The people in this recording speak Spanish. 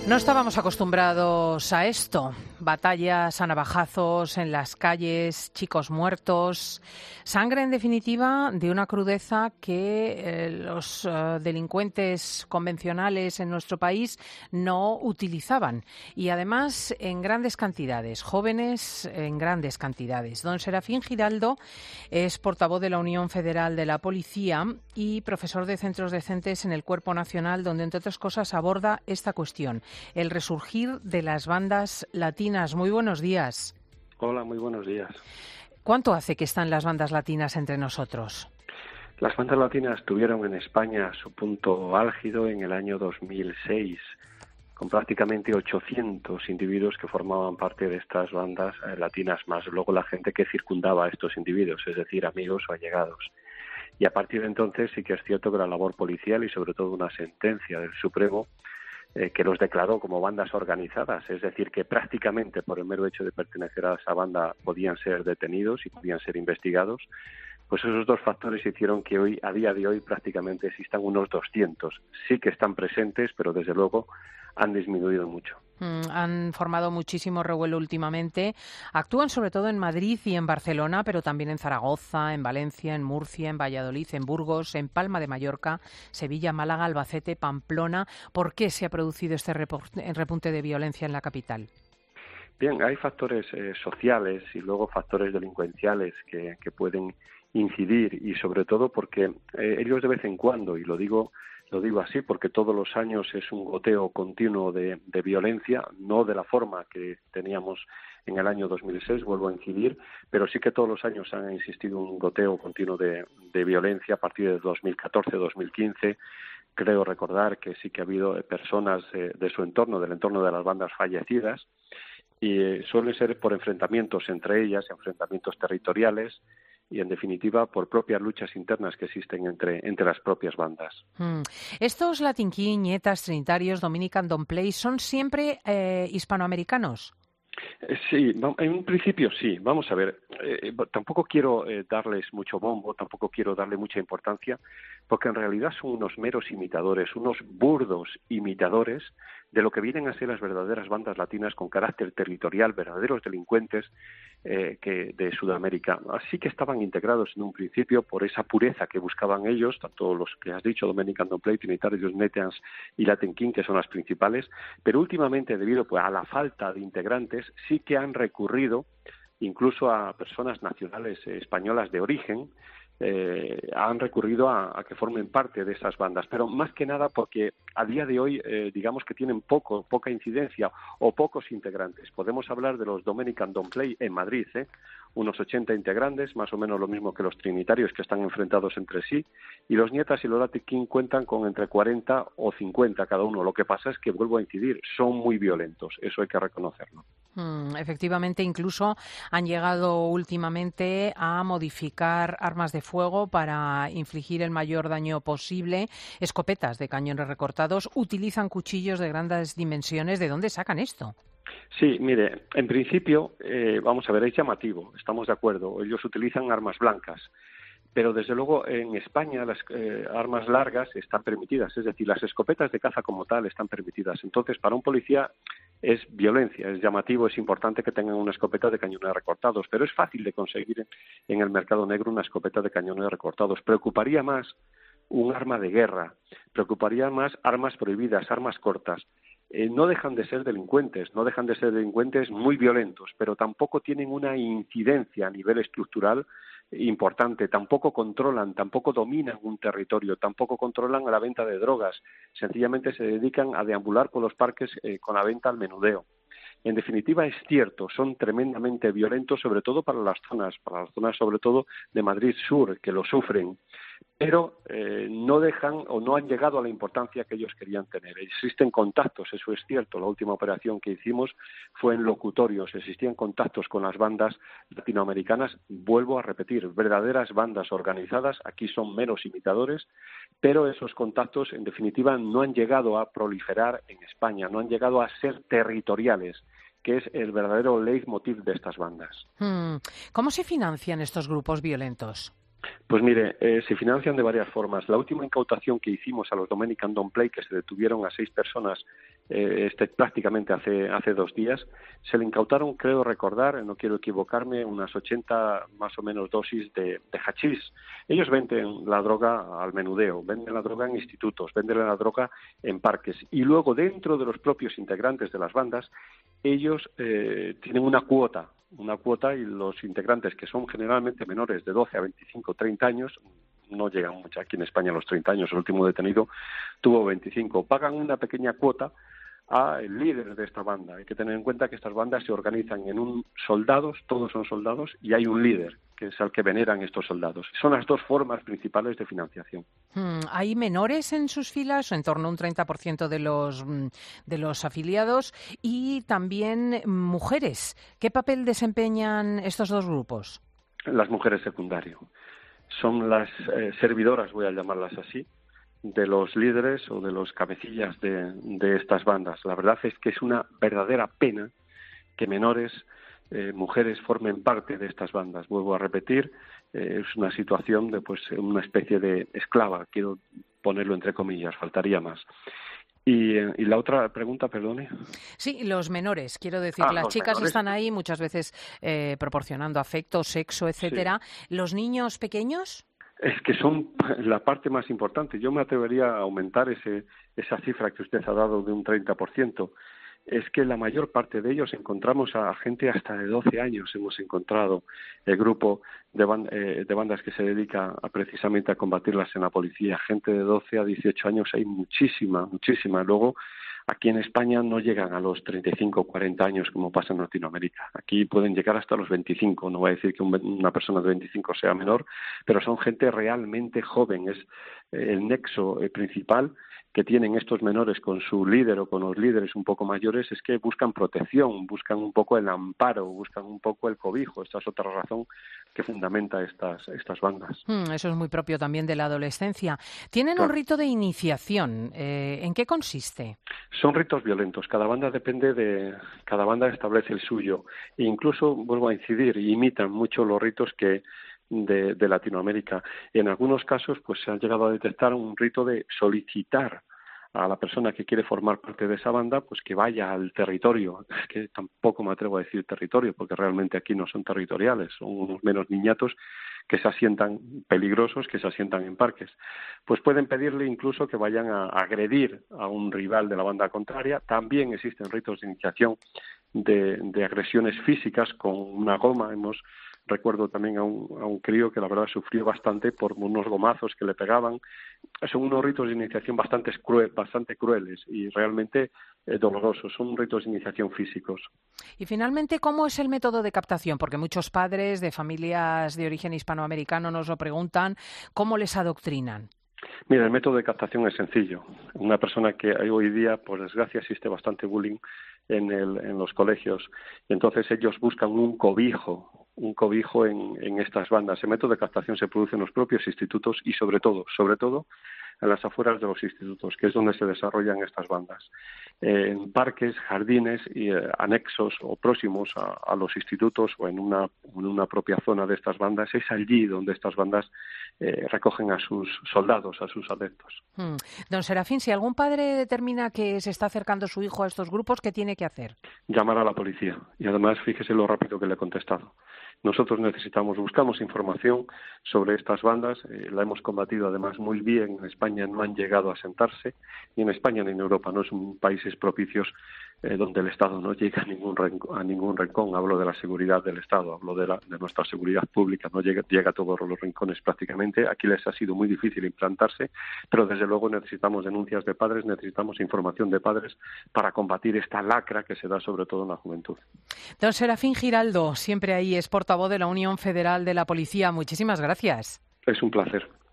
No estábamos acostumbrados a esto. Batallas a navajazos en las calles, chicos muertos, sangre en definitiva de una crudeza que los delincuentes convencionales en nuestro país no utilizaban. Y además en grandes cantidades, jóvenes en grandes cantidades. Don Serafín Giraldo es portavoz de la Unión Federal de la Policía y profesor de centros decentes en el Cuerpo Nacional, donde entre otras cosas aborda esta cuestión. El resurgir de las bandas latinas. Muy buenos días. Hola, muy buenos días. ¿Cuánto hace que están las bandas latinas entre nosotros? Las bandas latinas tuvieron en España su punto álgido en el año 2006, con prácticamente 800 individuos que formaban parte de estas bandas latinas, más luego la gente que circundaba a estos individuos, es decir, amigos o allegados. Y a partir de entonces sí que es cierto que la labor policial y sobre todo una sentencia del Supremo que los declaró como bandas organizadas, es decir, que prácticamente por el mero hecho de pertenecer a esa banda podían ser detenidos y podían ser investigados, pues esos dos factores hicieron que hoy, a día de hoy, prácticamente existan unos 200. Sí que están presentes, pero desde luego han disminuido mucho. Han formado muchísimo revuelo últimamente. Actúan sobre todo en Madrid y en Barcelona, pero también en Zaragoza, en Valencia, en Murcia, en Valladolid, en Burgos, en Palma de Mallorca, Sevilla, Málaga, Albacete, Pamplona. ¿Por qué se ha producido este repunte de violencia en la capital? Bien, hay factores sociales y luego factores delincuenciales que pueden incidir y sobre todo porque ellos de vez en cuando, y lo digo así porque todos los años es un goteo continuo de violencia, no de la forma que teníamos en el año 2006, vuelvo a incidir, pero sí que todos los años han existido un goteo continuo de violencia a partir de 2014, 2015. Creo recordar que sí que ha habido personas de su entorno, del entorno de las bandas fallecidas, y suelen ser por enfrentamientos entre ellas, enfrentamientos territoriales, y, en definitiva, por propias luchas internas que existen entre las propias bandas. ¿Estos Latin King, Nietas, Trinitarios, Dominican Don't Play son siempre hispanoamericanos? Sí, en un principio sí. Vamos a ver, tampoco quiero darles mucho bombo, tampoco quiero darle mucha importancia, porque en realidad son unos meros imitadores, unos burdos imitadores de lo que vienen a ser las verdaderas bandas latinas con carácter territorial, verdaderos delincuentes que de Sudamérica. Así que estaban integrados en un principio por esa pureza que buscaban ellos, tanto los que has dicho, Dominican Don't Play, Trinitarios, Netans y Latin King, que son las principales, pero últimamente, debido a la falta de integrantes, sí que han recurrido incluso a personas nacionales españolas de origen, han recurrido a que formen parte de esas bandas, pero más que nada porque a día de hoy digamos que tienen poca incidencia o pocos integrantes. Podemos hablar de los Dominican Don't Play en Madrid, unos 80 integrantes, más o menos lo mismo que los Trinitarios, que están enfrentados entre sí, y los Nietas y los Latin King cuentan con entre 40 o 50 cada uno. Lo que pasa es que, vuelvo a incidir, son muy violentos, eso hay que reconocerlo. Efectivamente, incluso han llegado últimamente a modificar armas de fuego para infligir el mayor daño posible, escopetas de cañones recortados, utilizan cuchillos de grandes dimensiones. ¿De dónde sacan esto? Sí, mire, en principio, vamos a ver, es llamativo, estamos de acuerdo, ellos utilizan armas blancas, pero desde luego en España las armas largas están permitidas, es decir, las escopetas de caza como tal están permitidas. Entonces, para un policía es violencia, es llamativo, es importante que tengan una escopeta de cañones recortados, pero es fácil de conseguir en el mercado negro una escopeta de cañones recortados. Preocuparía más un arma de guerra, preocuparía más armas prohibidas, armas cortas. No dejan de ser delincuentes muy violentos, pero tampoco tienen una incidencia a nivel estructural importante, tampoco controlan, tampoco dominan un territorio, tampoco controlan la venta de drogas, sencillamente se dedican a deambular por los parques con la venta al menudeo. En definitiva, es cierto, son tremendamente violentos, sobre todo para las zonas sobre todo de Madrid Sur, que lo sufren, pero no dejan o no han llegado a la importancia que ellos querían tener. Existen contactos, eso es cierto, la última operación que hicimos fue en locutorios, existían contactos con las bandas latinoamericanas, vuelvo a repetir, verdaderas bandas organizadas, aquí son meros imitadores, pero esos contactos en definitiva no han llegado a proliferar en España, no han llegado a ser territoriales, que es el verdadero leitmotiv de estas bandas. ¿Cómo se financian estos grupos violentos? Pues mire, se financian de varias formas. La última incautación que hicimos a los Dominican Don't Play, que se detuvieron a 6 personas prácticamente hace 2 días, se le incautaron, creo recordar, no quiero equivocarme, unas 80 más o menos dosis de hachís. Ellos venden la droga al menudeo, venden la droga en institutos, venden la droga en parques. Y luego, dentro de los propios integrantes de las bandas, ellos tienen una cuota y los integrantes, que son generalmente menores de 12 a 25, 30 años, no llegan mucho aquí en España a los 30 años, el último detenido tuvo 25, pagan una pequeña cuota al líder de esta banda. Hay que tener en cuenta que estas bandas se organizan en soldados, todos son soldados, y hay un líder, que es al que veneran estos soldados. Son las 2 formas principales de financiación. ¿Hay menores en sus filas, en torno a un 30% de los afiliados, y también mujeres? ¿Qué papel desempeñan estos 2 grupos? Las mujeres secundario. Son las servidoras, voy a llamarlas así, de los líderes o de los cabecillas de estas bandas. La verdad es que es una verdadera pena que menores, mujeres, formen parte de estas bandas. Vuelvo a repetir, es una situación de una especie de esclava, quiero ponerlo entre comillas, faltaría más. Y la otra pregunta, perdone. Sí, los menores, quiero decir, las chicas menores están ahí muchas veces proporcionando afecto, sexo, etcétera. Sí. ¿Los niños pequeños? Es que son la parte más importante. Yo me atrevería a aumentar esa cifra que usted ha dado de un 30%. Es que la mayor parte de ellos encontramos a gente hasta de 12 años. Hemos encontrado el grupo de bandas que se dedica precisamente a combatirlas en la policía. Gente de 12 a 18 años hay muchísima. Luego, aquí en España no llegan a los 35 o 40 años como pasa en Latinoamérica. Aquí pueden llegar hasta los 25. No voy a decir que una persona de 25 sea menor, pero son gente realmente joven. Es el nexo principal que tienen estos menores con su líder o con los líderes un poco mayores, es que buscan protección, buscan un poco el amparo, buscan un poco el cobijo. Esta es otra razón que fundamenta estas bandas. Eso es muy propio también de la adolescencia. Tienen un rito de iniciación. ¿En qué consiste? Son ritos violentos. Cada banda establece el suyo. E incluso, vuelvo a incidir, imitan mucho los ritos de Latinoamérica. En algunos casos, pues se ha llegado a detectar un rito de solicitar a la persona que quiere formar parte de esa banda, pues que vaya al territorio. Es que tampoco me atrevo a decir territorio, porque realmente aquí no son territoriales, son unos menos niñatos que se asientan peligrosos, que se asientan en parques. Pues pueden pedirle incluso que vayan a agredir a un rival de la banda contraria. También existen ritos de iniciación de agresiones físicas con una goma. Recuerdo también a un crío que la verdad sufrió bastante por unos gomazos que le pegaban. Son unos ritos de iniciación bastante crueles y realmente dolorosos. Son ritos de iniciación físicos. Y finalmente, ¿cómo es el método de captación? Porque muchos padres de familias de origen hispanoamericano nos lo preguntan. ¿Cómo les adoctrinan? Mira, el método de captación es sencillo. Una persona que hoy día, por desgracia, existe bastante bullying en los colegios. Y entonces ellos buscan un cobijo en estas bandas. El método de captación se produce en los propios institutos y sobre todo en las afueras de los institutos, que es donde se desarrollan estas bandas. En parques, jardines y anexos o próximos a los institutos o en una propia zona de estas bandas, es allí donde estas bandas recogen a sus soldados, a sus adeptos. Don Serafín, si algún padre determina que se está acercando su hijo a estos grupos, ¿qué tiene que hacer? Llamar a la policía. Y además, fíjese lo rápido que le he contestado. Nosotros buscamos información sobre estas bandas, la hemos combatido además muy bien. En España no han llegado a sentarse, ni en España ni en Europa, no son países propicios donde el Estado no llega a ningún rincón. Hablo de la seguridad del Estado, hablo de nuestra seguridad pública, no llega a todos los rincones prácticamente. Aquí les ha sido muy difícil implantarse, pero desde luego necesitamos denuncias de padres, necesitamos información de padres para combatir esta lacra que se da sobre todo en la juventud. Don Serafín Giraldo, siempre ahí es portavoz de la Unión Federal de la Policía. Muchísimas gracias. Es un placer.